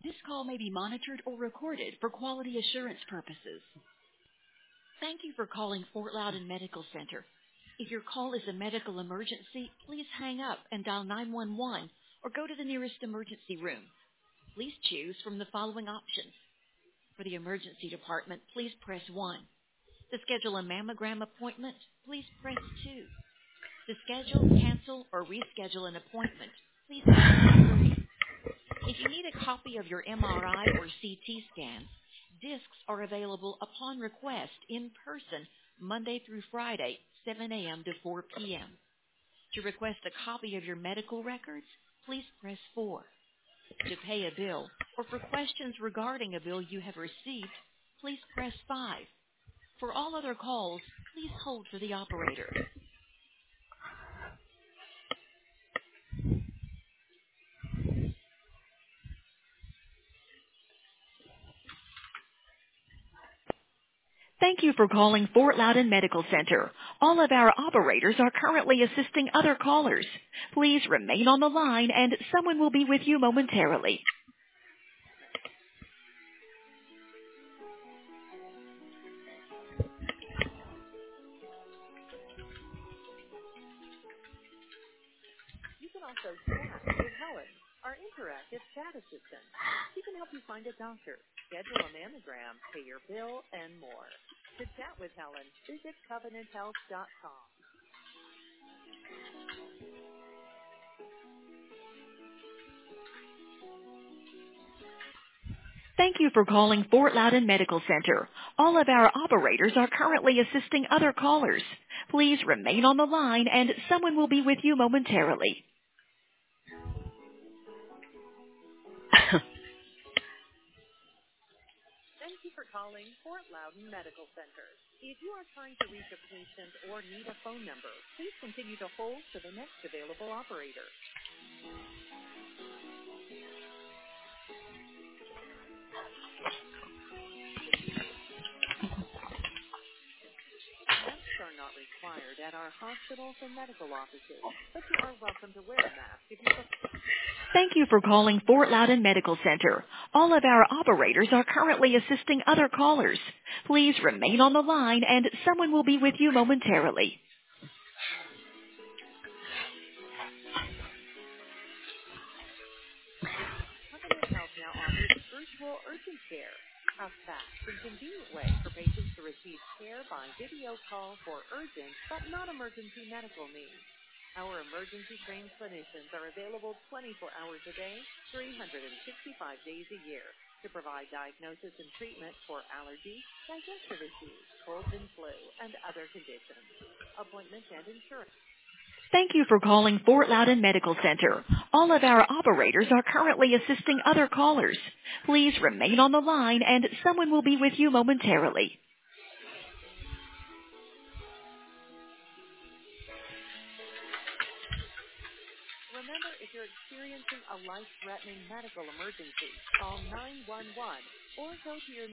This call may be monitored or recorded for quality assurance purposes. Thank you for calling Fort Loudon Medical Center. If your call is a medical emergency, please hang up and dial 911 or go to the nearest emergency room. Please choose from the following options. For the emergency department, please press 1. To schedule a mammogram appointment, please press 2. To schedule, cancel, or reschedule an appointment, please press 3. If you need a copy of your MRI or CT scans, discs are available upon request in person Monday through Friday, 7 a.m. to 4 p.m. To request a copy of your medical records, please press 4. To pay a bill or for questions regarding a bill you have received, please press 5. For all other calls, please hold for the operator. Thank you for calling Fort Loudon Medical Center. All of our operators are currently assisting other callers. Please remain on the line and someone will be with you momentarily. You can also chat with Helen, our interactive chat assistant. She can help you find a doctor, schedule a mammogram, pay your bill, and more. To chat with Helen, visit covenanthealth.com. Thank you for calling Fort Loudon Medical Center. All of our operators are currently assisting other callers. Please remain on the line and someone will be with you momentarily. Thank you for calling Fort Loudon Medical Center. If you are trying to reach a patient or need a phone number, please continue to hold for the next available operator. Masks are not required at our hospitals and medical offices, but you are welcome to wear a mask if you prefer. Thank you for calling Fort Loudon Medical Center. All of our operators are currently assisting other callers. Please remain on the line and someone will be with you momentarily. Covenant Health now offers virtual urgent care, a fast and convenient way for patients to receive care by video call for urgent but not emergency medical needs. Our emergency-trained clinicians are available 24 hours a day, 365 days a year to provide diagnosis and treatment for allergies, digestive issues, colds and flu, and other conditions. Appointments and insurance. Thank you for calling Fort Loudon Medical Center. All of our operators are currently assisting other callers. Please remain on the line and someone will be with you momentarily. Remember, if you're experiencing a life-threatening medical emergency, call 911 or go to your